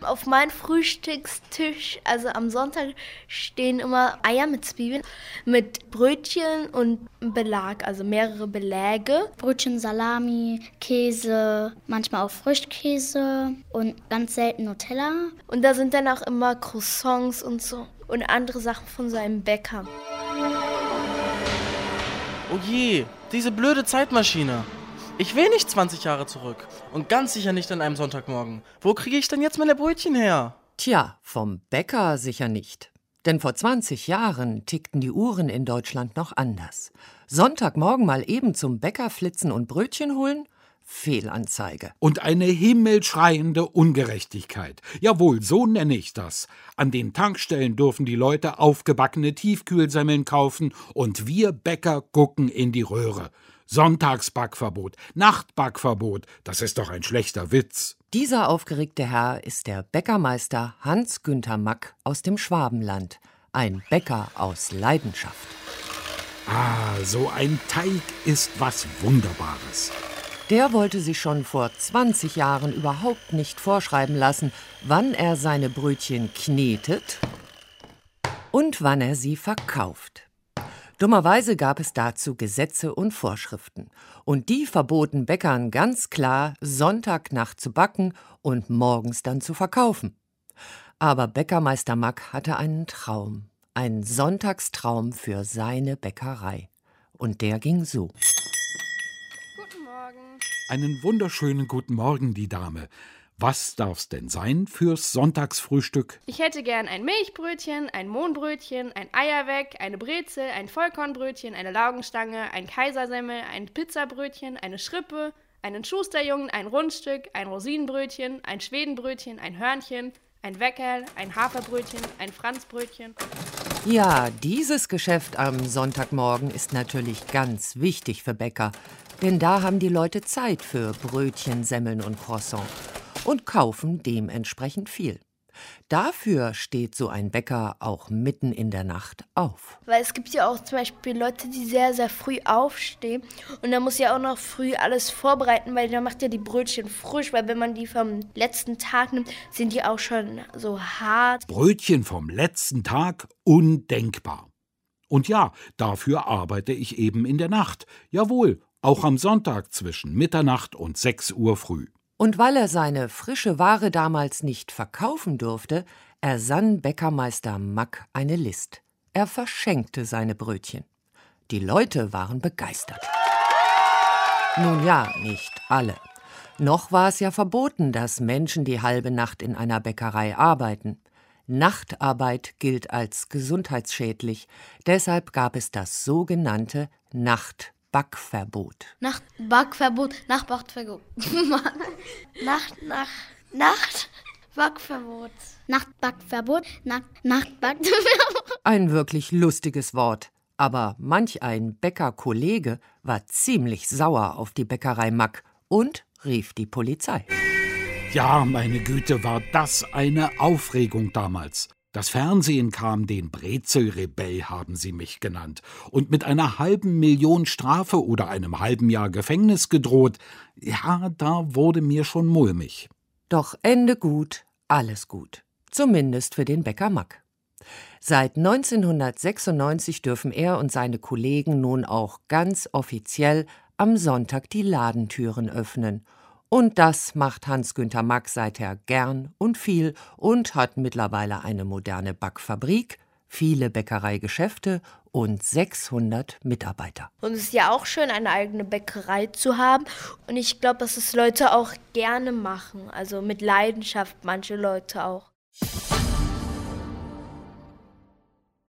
Auf meinem Frühstückstisch, also am Sonntag, stehen immer Eier mit Zwiebeln, mit Brötchen und Belag, also mehrere Beläge. Brötchen, Salami, Käse, manchmal auch Frischkäse und ganz selten Nutella. Und da sind dann auch immer Croissants und so und andere Sachen von seinem Bäcker. Oh je, diese blöde Zeitmaschine. Ich will nicht 20 Jahre zurück und ganz sicher nicht an einem Sonntagmorgen. Wo kriege ich denn jetzt meine Brötchen her? Tja, vom Bäcker sicher nicht. Denn vor 20 Jahren tickten die Uhren in Deutschland noch anders. Sonntagmorgen mal eben zum Bäcker flitzen und Brötchen holen? Fehlanzeige. Und eine himmelschreiende Ungerechtigkeit. Jawohl, so nenne ich das. An den Tankstellen dürfen die Leute aufgebackene Tiefkühlsemmeln kaufen und wir Bäcker gucken in die Röhre. Sonntagsbackverbot, Nachtbackverbot, das ist doch ein schlechter Witz. Dieser aufgeregte Herr ist der Bäckermeister Hans-Günther Mack aus dem Schwabenland. Ein Bäcker aus Leidenschaft. Ah, so ein Teig ist was Wunderbares. Der wollte sich schon vor 20 Jahren überhaupt nicht vorschreiben lassen, wann er seine Brötchen knetet und wann er sie verkauft. Dummerweise gab es dazu Gesetze und Vorschriften. Und die verboten Bäckern ganz klar, Sonntagnacht zu backen und morgens dann zu verkaufen. Aber Bäckermeister Mack hatte einen Traum. Einen Sonntagstraum für seine Bäckerei. Und der ging so. Guten Morgen. Einen wunderschönen guten Morgen, die Dame. Was darf's denn sein fürs Sonntagsfrühstück? Ich hätte gern ein Milchbrötchen, ein Mohnbrötchen, ein Eierweck, eine Brezel, ein Vollkornbrötchen, eine Laugenstange, ein Kaisersemmel, ein Pizzabrötchen, eine Schrippe, einen Schusterjungen, ein Rundstück, ein Rosinenbrötchen, ein Schwedenbrötchen, ein Hörnchen, ein Weckerl, ein Haferbrötchen, ein Franzbrötchen. Ja, dieses Geschäft am Sonntagmorgen ist natürlich ganz wichtig für Bäcker. Denn da haben die Leute Zeit für Brötchen, Semmeln und Croissant. Und kaufen dementsprechend viel. Dafür steht so ein Bäcker auch mitten in der Nacht auf. Weil es gibt ja auch zum Beispiel Leute, die sehr, sehr früh aufstehen. Und da muss ja auch noch früh alles vorbereiten, weil dann macht ja die Brötchen frisch. Weil wenn man die vom letzten Tag nimmt, sind die auch schon so hart. Brötchen vom letzten Tag? Undenkbar. Und ja, dafür arbeite ich eben in der Nacht. Jawohl, auch am Sonntag zwischen Mitternacht und 6 Uhr früh. Und weil er seine frische Ware damals nicht verkaufen durfte, ersann Bäckermeister Mack eine List. Er verschenkte seine Brötchen. Die Leute waren begeistert. Nun ja, nicht alle. Noch war es ja verboten, dass Menschen die halbe Nacht in einer Bäckerei arbeiten. Nachtarbeit gilt als gesundheitsschädlich. Deshalb gab es das sogenannte Nachtbackverbot. Nachtbackverbot. Nachtbackverbot. Nachtbackverbot. Ein wirklich lustiges Wort. Aber manch ein Bäckerkollege war ziemlich sauer auf die Bäckerei Mack und rief die Polizei. Ja, meine Güte, war das eine Aufregung damals. Das Fernsehen kam, den Brezelrebell haben sie mich genannt, und mit einer 500.000 Strafe oder einem halben Jahr Gefängnis gedroht. Ja, da wurde mir schon mulmig. Doch Ende gut, alles gut. Zumindest für den Bäcker Mack. Seit 1996 dürfen er und seine Kollegen nun auch ganz offiziell am Sonntag die Ladentüren öffnen. Und das macht Hans-Günther Mack seither gern und viel und hat mittlerweile eine moderne Backfabrik, viele Bäckereigeschäfte und 600 Mitarbeiter. Und es ist ja auch schön, eine eigene Bäckerei zu haben. Und ich glaube, dass es Leute auch gerne machen. Also mit Leidenschaft, manche Leute auch.